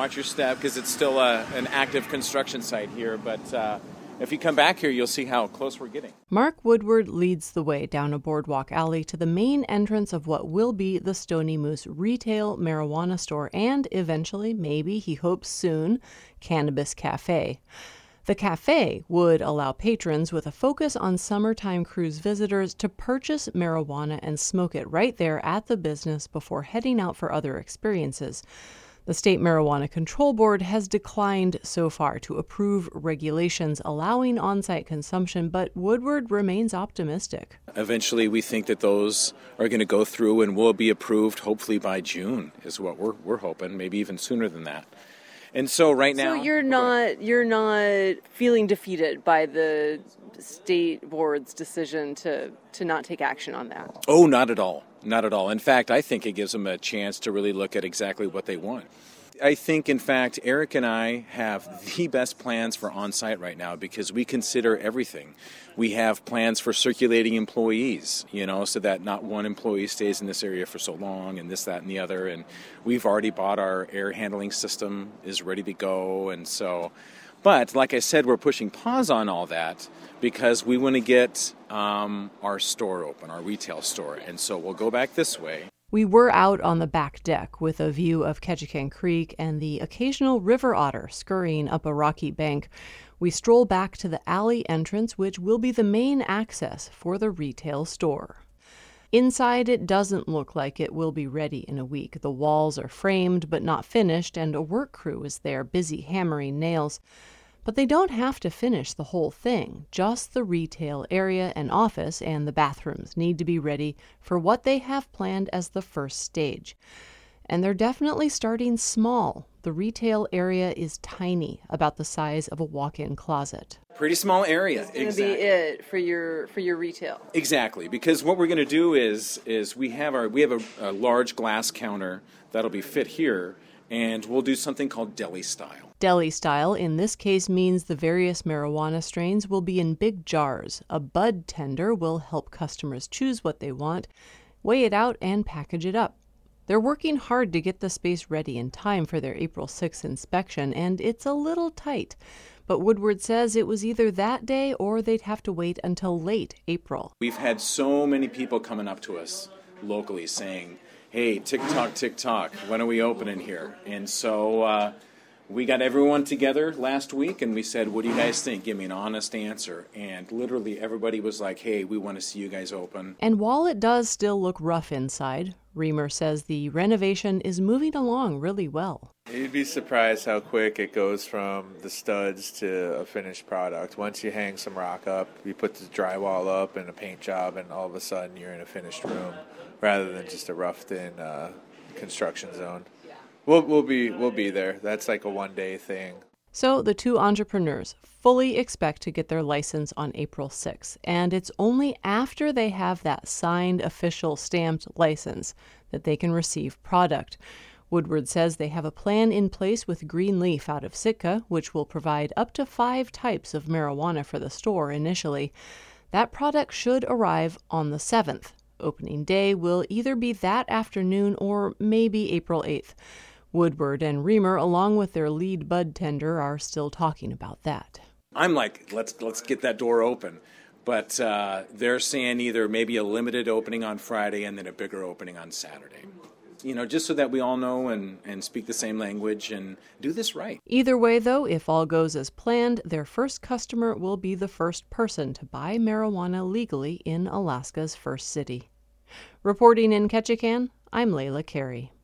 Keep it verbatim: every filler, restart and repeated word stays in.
watch your step because it's still a, an active construction site here. But uh, if you come back here, you'll see how close we're getting. Mark Woodward leads the way down a boardwalk alley to the main entrance of what will be the Stony Moose retail marijuana store and eventually, maybe he hopes soon, Cannabis Cafe. The cafe would allow patrons with a focus on summertime cruise visitors to purchase marijuana and smoke it right there at the business before heading out for other experiences. The State Marijuana Control Board has declined so far to approve regulations allowing on-site consumption, but Woodward remains optimistic. Eventually, we think that those are going to go through and will be approved hopefully by June is what we're we're hoping, maybe even sooner than that. And so right now... So you're not you're not feeling defeated by the state board's decision to, to not take action on that? Oh, not at all. Not at all. In fact, I think it gives them a chance to really look at exactly what they want. I think, in fact, Eric and I have the best plans for on-site right now because we consider everything. We have plans for circulating employees, you know, so that not one employee stays in this area for so long and this, that, and the other. And we've already bought our air handling system, is ready to go. And so, but like I said, we're pushing pause on all that because we want to get um, our store open, our retail store. And so we'll go back this way. We were out on the back deck with a view of Ketchikan Creek and the occasional river otter scurrying up a rocky bank. We stroll back to the alley entrance, which will be the main access for the retail store. Inside, it doesn't look like it will be ready in a week. The walls are framed but not finished, and a work crew is there busy hammering nails. But they don't have to finish the whole thing. Just the retail area and office and the bathrooms need to be ready for what they have planned as the first stage. And they're definitely starting small. The retail area is tiny, about the size of a walk-in closet. Pretty small area. It's going to exactly. be it for your for your retail. Exactly, because what we're going to do is is we have our we have a, a large glass counter that'll be fit here, and we'll do something called deli style. Deli style in this case means the various marijuana strains will be in big jars. A bud tender will help customers choose what they want, weigh it out, and package it up. They're working hard to get the space ready in time for their April sixth inspection, and it's a little tight. But Woodward says it was either that day or they'd have to wait until late April. We've had so many people coming up to us locally saying, hey, tick-tock, tick-tock, when are we opening here? And so uh, we got everyone together last week and we said, what do you guys think? Give me an honest answer. And literally everybody was like, hey, we want to see you guys open. And while it does still look rough inside, Reamer says the renovation is moving along really well. You'd be surprised how quick it goes from the studs to a finished product. Once you hang some rock up, you put the drywall up and a paint job, and all of a sudden you're in a finished room rather than just a roughed-in uh, construction zone. We'll we'll be we'll be there. That's like a one-day thing. So the two entrepreneurs fully expect to get their license on April sixth, and it's only after they have that signed, official, stamped license that they can receive product. Woodward says they have a plan in place with Greenleaf out of Sitka, which will provide up to five types of marijuana for the store initially. That product should arrive on the seventh. Opening day will either be that afternoon or maybe April eighth. Woodward and Reamer, along with their lead bud tender, are still talking about that. I'm like, let's let's get that door open. But uh, they're saying either maybe a limited opening on Friday and then a bigger opening on Saturday. You know, just so that we all know and, and speak the same language and do this right. Either way, though, if all goes as planned, their first customer will be the first person to buy marijuana legally in Alaska's first city. Reporting in Ketchikan, I'm Layla Carey.